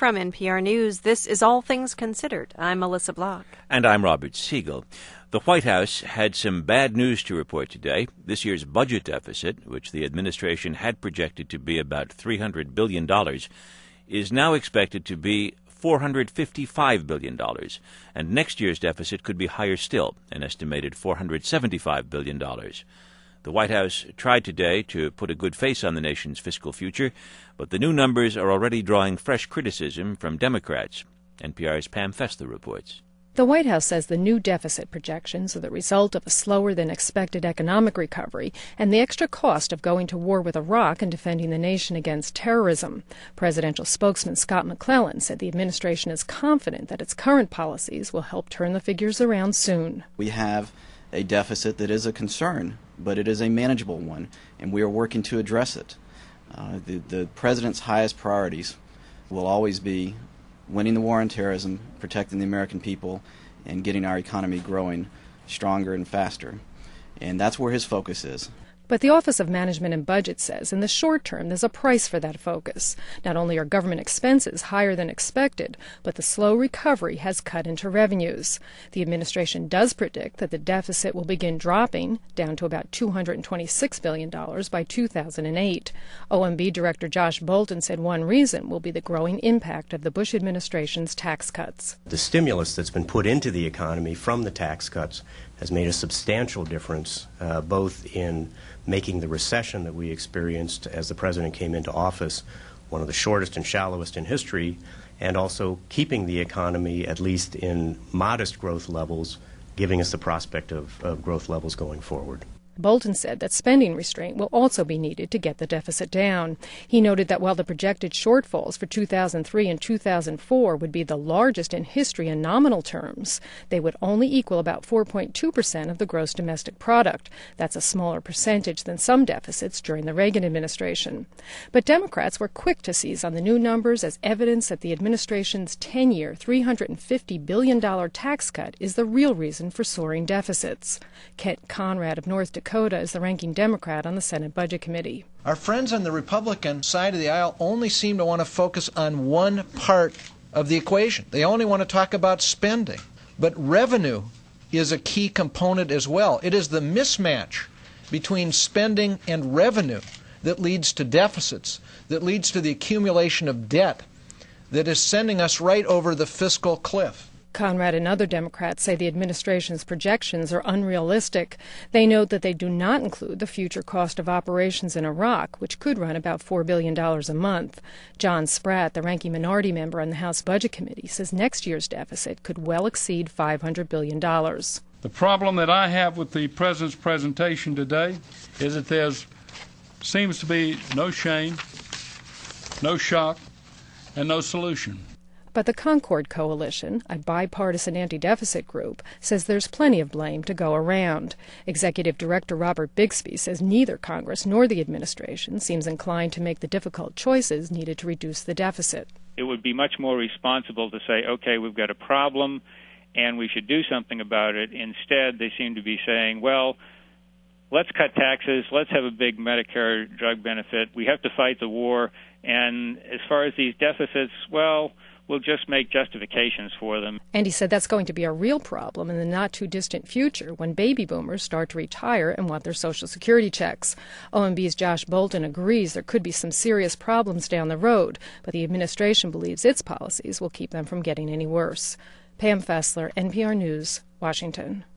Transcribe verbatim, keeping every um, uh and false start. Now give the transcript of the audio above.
from N P R News, this is All Things Considered. I'm Melissa Block. And I'm Robert Siegel. The White House had some bad news to report today. This year's budget deficit, which the administration had projected to be about three hundred billion dollars, is now expected to be four hundred fifty-five billion dollars, and next year's deficit could be higher still, an estimated four hundred seventy-five billion dollars. The White House tried today to put a good face on the nation's fiscal future, but the new numbers are already drawing fresh criticism from Democrats. N P R's Pam Fessler reports. The White House says the new deficit projections are the result of a slower-than-expected economic recovery and the extra cost of going to war with Iraq and defending the nation against terrorism. Presidential spokesman Scott McClellan said the administration is confident that its current policies will help turn the figures around soon. We have a deficit that is a concern, but it is a manageable one, and we are working to address it. Uh, the, the President's highest priorities will always be winning the war on terrorism, protecting the American people, and getting our economy growing stronger and faster. And that's where his focus is. But the Office of Management and Budget says in the short term there's a price for that focus. Not only are government expenses higher than expected, but the slow recovery has cut into revenues. The administration does predict that the deficit will begin dropping down to about two hundred twenty-six billion dollars by two thousand eight. O M B Director Josh Bolten said one reason will be the growing impact of the Bush administration's tax cuts. The stimulus that's been put into the economy from the tax cuts has made a substantial difference, uh, both in making the recession that we experienced as the president came into office one of the shortest and shallowest in history, and also keeping the economy at least in modest growth levels, giving us the prospect of, of growth levels going forward. Bolten said that spending restraint will also be needed to get the deficit down. He noted that while the projected shortfalls for two thousand three and two thousand four would be the largest in history in nominal terms, they would only equal about four point two percent of the gross domestic product. That's a smaller percentage than some deficits during the Reagan administration. But Democrats were quick to seize on the new numbers as evidence that the administration's ten-year, three hundred fifty billion dollars tax cut is the real reason for soaring deficits. Kent Conrad of North Dakota Dakota is the ranking Democrat on the Senate Budget Committee. Our friends on the Republican side of the aisle only seem to want to focus on one part of the equation. They only want to talk about spending. But revenue is a key component as well. It is the mismatch between spending and revenue that leads to deficits, that leads to the accumulation of debt, that is sending us right over the fiscal cliff. Conrad and other Democrats say the administration's projections are unrealistic. They note that they do not include the future cost of operations in Iraq, which could run about four billion dollars a month. John Spratt, the ranking minority member on the House Budget Committee, says next year's deficit could well exceed five hundred billion dollars. The problem that I have with the President's presentation today is that there seems to be no shame, no shock, and no solution. But the Concord Coalition, a bipartisan anti-deficit group, says there's plenty of blame to go around. Executive Director Robert Bixby says neither Congress nor the administration seems inclined to make the difficult choices needed to reduce the deficit. It would be much more responsible to say, okay, we've got a problem and we should do something about it. Instead, they seem to be saying, well, let's cut taxes, let's have a big Medicare drug benefit, we have to fight the war, and as far as these deficits, well, we'll just make justifications for them. And he said that's going to be a real problem in the not-too-distant future when baby boomers start to retire and want their Social Security checks. O M B's Josh Bolten agrees there could be some serious problems down the road, but the administration believes its policies will keep them from getting any worse. Pam Fessler, N P R News, Washington.